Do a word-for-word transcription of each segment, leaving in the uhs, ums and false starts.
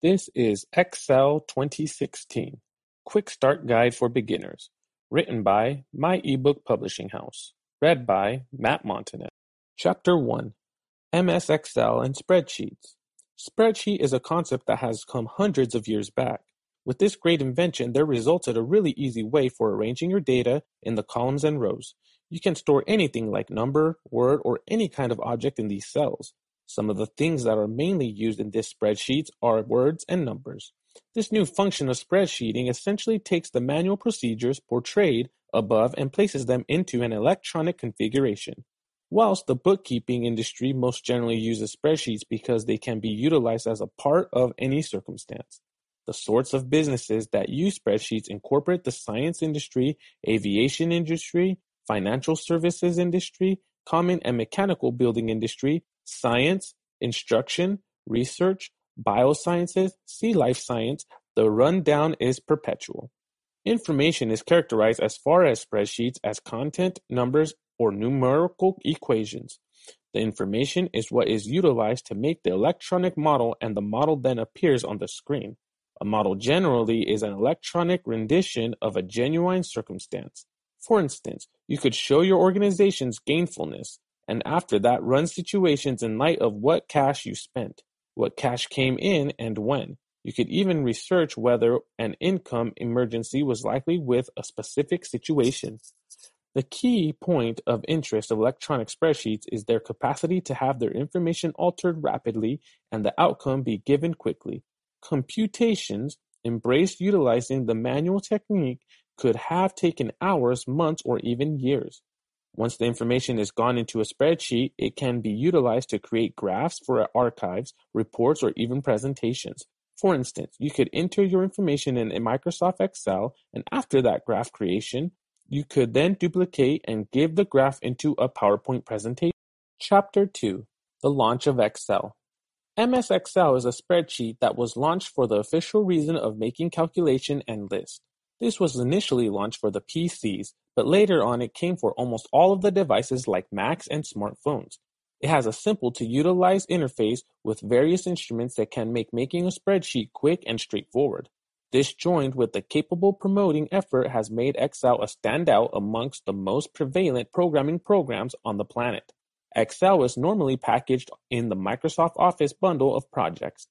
This is Excel twenty sixteen, Quick Start Guide for Beginners, written by My eBook Publishing House, read by Matt Montanet. Chapter one, M S Excel and Spreadsheets. Spreadsheet is a concept that has come hundreds of years back. With this great invention, there resulted a really easy way for arranging your data in the columns and rows. You can store anything like number, word, or any kind of object in these cells. Some of the things that are mainly used in this spreadsheets are words and numbers. This new function of spreadsheeting essentially takes the manual procedures portrayed above and places them into an electronic configuration. Whilst the bookkeeping industry most generally uses spreadsheets because they can be utilized as a part of any circumstance. The sorts of businesses that use spreadsheets incorporate the science industry, aviation industry, financial services industry, common and mechanical building industry, science, instruction, research, biosciences, sea life science. The rundown is perpetual. Information is characterized as far as spreadsheets as content, numbers, or numerical equations. The information is what is utilized to make the electronic model, and the model then appears on the screen. A model generally is an electronic rendition of a genuine circumstance. For instance, you could show your organization's gainfulness, and after that run situations in light of what cash you spent, what cash came in, and when. You could even research whether an income emergency was likely with a specific situation. The key point of interest of electronic spreadsheets is their capacity to have their information altered rapidly and the outcome be given quickly. Computations embraced utilizing the manual technique could have taken hours, months, or even years. Once the information is gone into a spreadsheet, it can be utilized to create graphs for archives, reports, or even presentations. For instance, you could enter your information in Microsoft Excel, and after that graph creation, you could then duplicate and give the graph into a PowerPoint presentation. Chapter two, The Launch of Excel. M S Excel is a spreadsheet that was launched for the official reason of making calculation and list. This was initially launched for the P Cs, but later on it came for almost all of the devices like Macs and smartphones. It has a simple to utilize interface with various instruments that can make making a spreadsheet quick and straightforward. This joined with the capable promoting effort has made Excel a standout amongst the most prevalent programming programs on the planet. Excel is normally packaged in the Microsoft Office bundle of projects.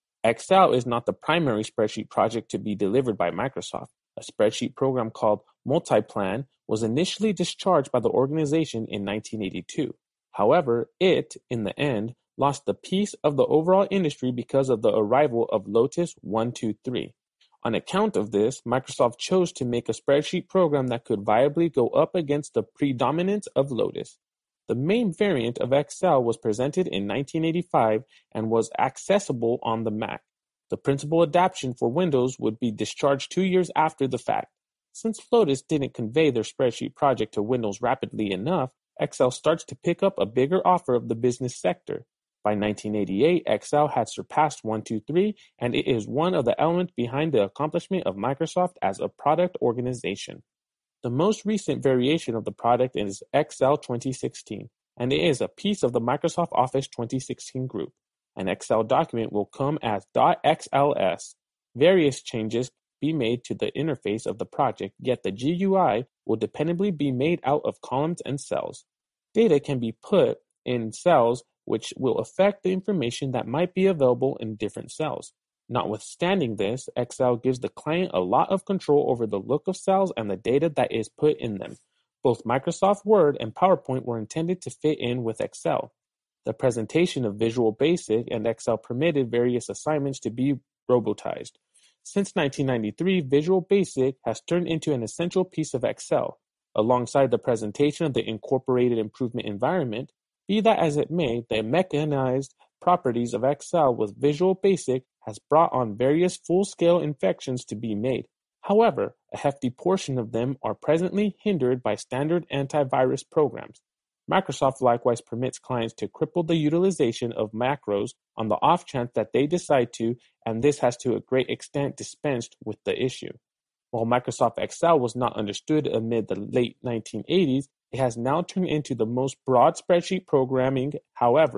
Excel is not the primary spreadsheet project to be delivered by Microsoft. A spreadsheet program called Multiplan was initially discharged by the organization in nineteen eighty-two. However, it, in the end, lost the piece of the overall industry because of the arrival of Lotus one two three. On account of this, Microsoft chose to make a spreadsheet program that could viably go up against the predominance of Lotus. The main variant of Excel was presented in nineteen eighty-five and was accessible on the Mac. The principal adaptation for Windows would be discharged two years after the fact. Since Lotus didn't convey their spreadsheet project to Windows rapidly enough, Excel starts to pick up a bigger offer of the business sector. By nineteen eighty-eight, Excel had surpassed one two three, and it is one of the elements behind the accomplishment of Microsoft as a product organization. The most recent variation of the product is Excel twenty sixteen, and it is a piece of the Microsoft Office twenty sixteen group. An Excel document will come as .xls. Various changes be made to the interface of the project, yet the G U I will dependably be made out of columns and cells. Data can be put in cells which will affect the information that might be available in different cells. Notwithstanding this, Excel gives the client a lot of control over the look of cells and the data that is put in them. Both Microsoft Word and PowerPoint were intended to fit in with Excel. The presentation of Visual Basic and Excel permitted various assignments to be robotized. Since nineteen ninety-three, Visual Basic has turned into an essential piece of Excel. Alongside the presentation of the incorporated improvement environment, be that as it may, the mechanized properties of Excel with Visual Basic has brought on various full-scale infections to be made. However, a hefty portion of them are presently hindered by standard antivirus programs. Microsoft likewise permits clients to cripple the utilization of macros on the off chance that they decide to, and this has to a great extent dispensed with the issue. While Microsoft Excel was not understood amid the late nineteen eighties, it has now turned into the most broad spreadsheet programming. However,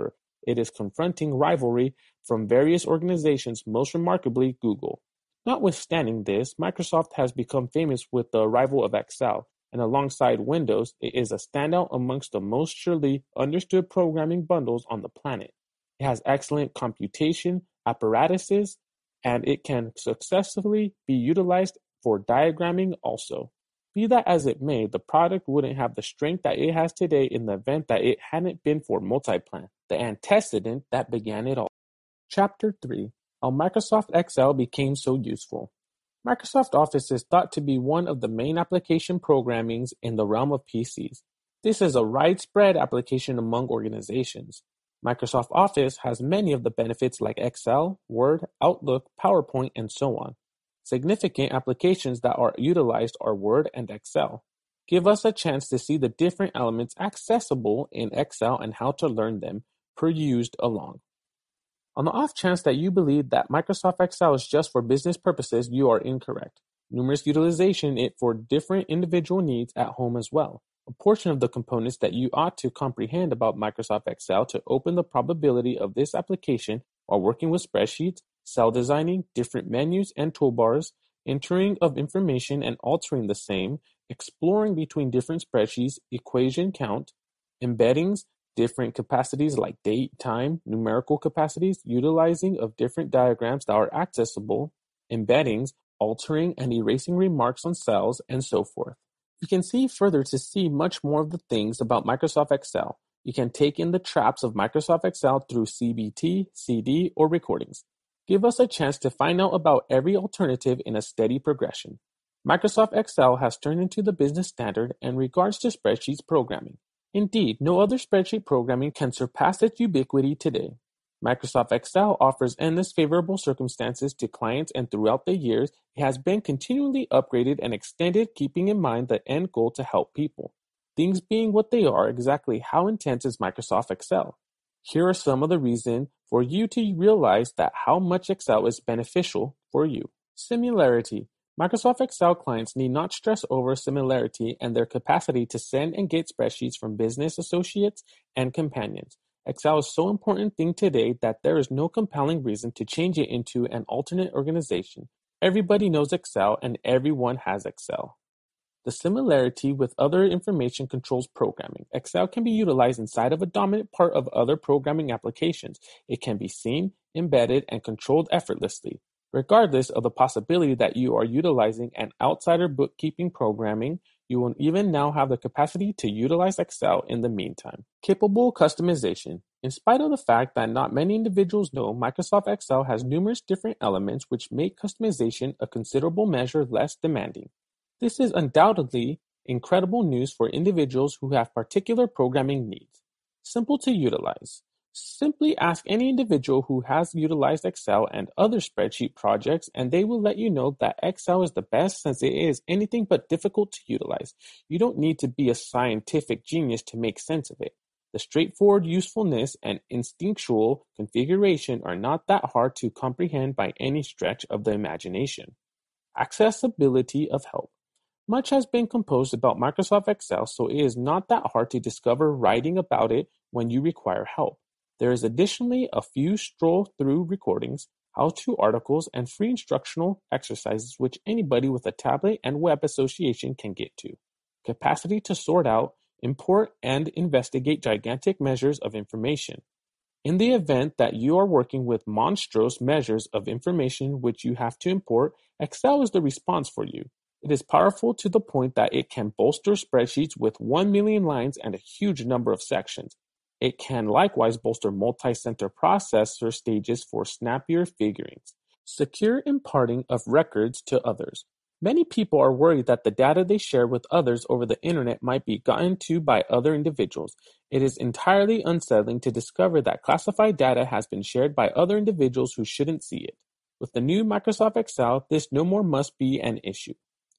it is confronting rivalry from various organizations, most remarkably Google. Notwithstanding this, Microsoft has become famous with the arrival of Excel, and alongside Windows, it is a standout amongst the most surely understood programming bundles on the planet. It has excellent computation apparatuses, and it can successfully be utilized for diagramming also. Be that as it may, the product wouldn't have the strength that it has today in the event that it hadn't been for Multiplan, the antecedent that began it all. Chapter three. How Microsoft Excel became so useful. Microsoft Office is thought to be one of the main application programmings in the realm of P Cs. This is a widespread application among organizations. Microsoft Office has many of the benefits like Excel, Word, Outlook, PowerPoint, and so on. Significant applications that are utilized are Word and Excel. Give us a chance to see the different elements accessible in Excel and how to learn them, perused along. On the off chance that you believe that Microsoft Excel is just for business purposes, you are incorrect. Numerous utilization it for different individual needs at home as well. A portion of the components that you ought to comprehend about Microsoft Excel to open the probability of this application while working with spreadsheets, cell designing, different menus and toolbars, entering of information and altering the same, exploring between different spreadsheets, equation count, embeddings, different capacities like date, time, numerical capacities, utilizing of different diagrams that are accessible, embeddings, altering and erasing remarks on cells, and so forth. You can see further to see much more of the things about Microsoft Excel. You can take in the traps of Microsoft Excel through C B T, C D, or recordings. Give us a chance to find out about every alternative in a steady progression. Microsoft Excel has turned into the business standard in regards to spreadsheets programming. Indeed, no other spreadsheet programming can surpass its ubiquity today. Microsoft Excel offers endless favorable circumstances to clients, and throughout the years, it has been continually upgraded and extended, keeping in mind the end goal to help people. Things being what they are, exactly how intense is Microsoft Excel? Here are some of the reasons for you to realize that how much Excel is beneficial for you. Similarity. Microsoft Excel clients need not stress over similarity and their capacity to send and get spreadsheets from business associates and companions. Excel is so important thing today that there is no compelling reason to change it into an alternate organization. Everybody knows Excel and everyone has Excel. The similarity with other information controls programming. Excel can be utilized inside of a dominant part of other programming applications. It can be seen, embedded, and controlled effortlessly. Regardless of the possibility that you are utilizing an outsider bookkeeping programming, you will even now have the capacity to utilize Excel in the meantime. Capable customization. In spite of the fact that not many individuals know, Microsoft Excel has numerous different elements which make customization a considerable measure less demanding. This is undoubtedly incredible news for individuals who have particular programming needs. Simple to utilize. Simply ask any individual who has utilized Excel and other spreadsheet projects, and they will let you know that Excel is the best since it is anything but difficult to utilize. You don't need to be a scientific genius to make sense of it. The straightforward usefulness and instinctual configuration are not that hard to comprehend by any stretch of the imagination. Accessibility of help. Much has been composed about Microsoft Excel, so it is not that hard to discover writing about it when you require help. There is additionally a few stroll-through recordings, how-to articles, and free instructional exercises which anybody with a tablet and web association can get to. Capacity to sort out, import, and investigate gigantic measures of information. In the event that you are working with monstrous measures of information which you have to import, Excel is the response for you. It is powerful to the point that it can bolster spreadsheets with one million lines and a huge number of sections. It can likewise bolster multi-center processor stages for snappier figurings. Secure imparting of records to others. Many people are worried that the data they share with others over the internet might be gotten to by other individuals. It is entirely unsettling to discover that classified data has been shared by other individuals who shouldn't see it. With the new Microsoft Excel, this no more must be an issue.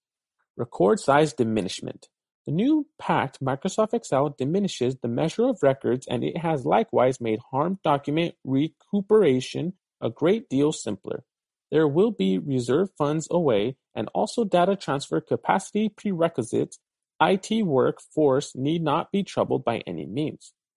Record size diminishment. The new packed Microsoft Excel diminishes the measure of records, and it has likewise made harm document recuperation a great deal simpler. There will be reserve funds away, and also data transfer capacity prerequisites. I T workforce need not be troubled by any means.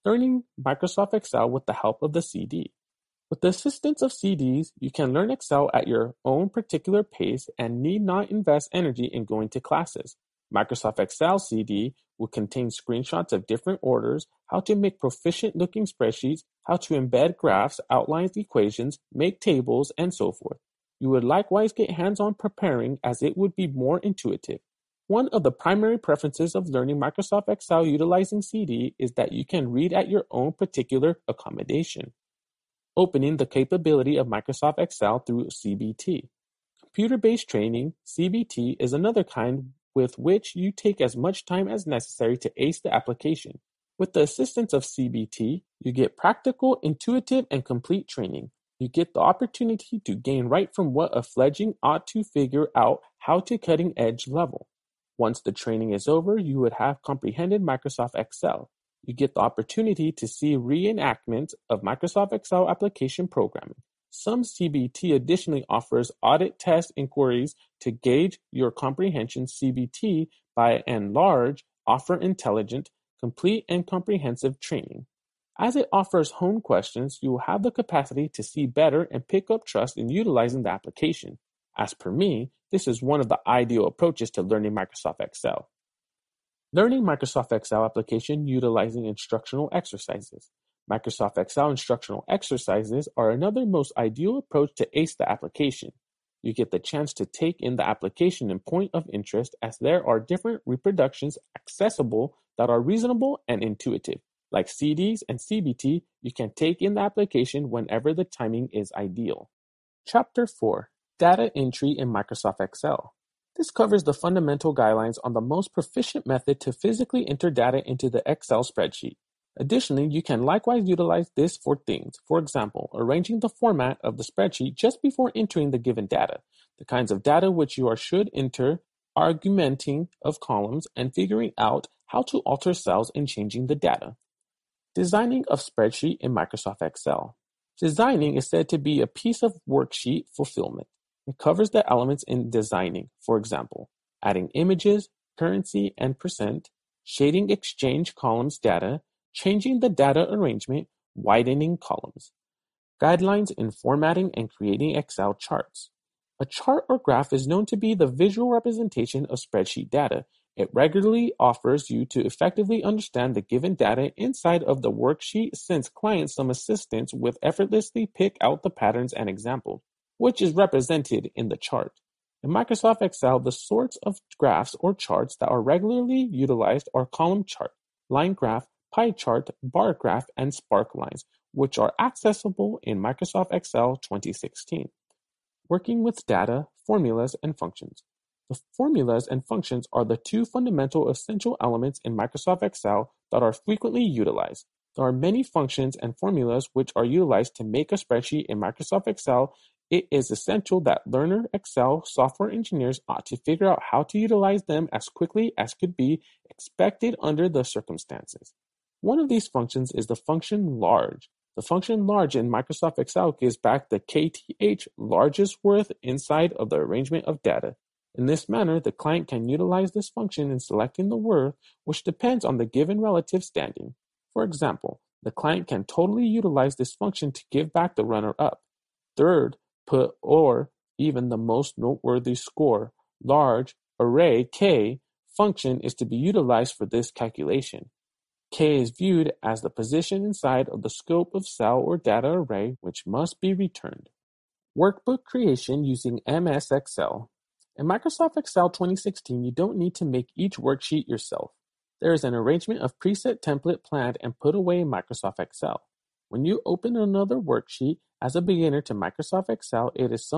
Learning Microsoft Excel with the help of the C D. With the assistance of C Ds, you can learn Excel at your own particular pace and need not invest energy in going to classes. Microsoft Excel C D will contain screenshots of different orders, how to make proficient-looking spreadsheets, how to embed graphs, outlines equations, make tables, and so forth. You would likewise get hands-on preparing as it would be more intuitive. One of the primary preferences of learning Microsoft Excel utilizing C D is that you can read at your own particular accommodation. Opening the capability of Microsoft Excel through C B T. Computer-based training, C B T, is another kind with which you take as much time as necessary to ace the application. With the assistance of C B T, you get practical, intuitive, and complete training. You get the opportunity to gain right from what a fledgling ought to figure out how to cutting-edge level. Once the training is over, you would have comprehended Microsoft Excel. You get the opportunity to see reenactments of Microsoft Excel application programming. Some C B T additionally offers audit test inquiries to gauge your comprehension. C B T, by and large, offer intelligent, complete, and comprehensive training. As it offers home questions, you will have the capacity to see better and pick up trust in utilizing the application. As per me, this is one of the ideal approaches to learning Microsoft Excel. Learning Microsoft Excel application utilizing instructional exercises. Microsoft Excel instructional exercises are another most ideal approach to ace the application. You get the chance to take in the application in point of interest as there are different reproductions accessible that are reasonable and intuitive. Like C Ds and C B T, you can take in the application whenever the timing is ideal. Chapter four. Data Entry in Microsoft Excel. This covers the fundamental guidelines on the most proficient method to physically enter data into the Excel spreadsheet. Additionally, you can likewise utilize this for things, for example, arranging the format of the spreadsheet just before entering the given data, the kinds of data which you are should enter, argumenting of columns, and figuring out how to alter cells and changing the data. Designing of spreadsheet in Microsoft Excel. Designing is said to be a piece of worksheet fulfillment. It covers the elements in designing, for example, adding images, currency and percent, shading exchange columns data, changing the data arrangement, widening columns. Guidelines in formatting and creating Excel charts. A chart or graph is known to be the visual representation of spreadsheet data. It regularly offers you to effectively understand the given data inside of the worksheet, since clients some assistance with effortlessly pick out the patterns and examples, which is represented in the chart. In Microsoft Excel, the sorts of graphs or charts that are regularly utilized are column chart, line graph, pie chart, bar graph, and spark lines, which are accessible in Microsoft Excel twenty sixteen. Working with data, formulas, and functions. The formulas and functions are the two fundamental essential elements in Microsoft Excel that are frequently utilized. There are many functions and formulas which are utilized to make a spreadsheet in Microsoft Excel. It is essential that learner Excel software engineers ought to figure out how to utilize them as quickly as could be expected under the circumstances. One of these functions is the function large. The function large in Microsoft Excel gives back the K T H largest worth inside of the arrangement of data. In this manner, the client can utilize this function in selecting the worth, which depends on the given relative standing. For example, the client can totally utilize this function to give back the runner-up. Third, put, or even the most noteworthy score. Large array K function is to be utilized for this calculation. K is viewed as the position inside of the scope of cell or data array which must be returned. Workbook creation using M S Excel. In Microsoft Excel twenty sixteen, you don't need to make each worksheet yourself. There is an arrangement of preset template planned and put away in Microsoft Excel. When you open another worksheet as a beginner to Microsoft Excel, it is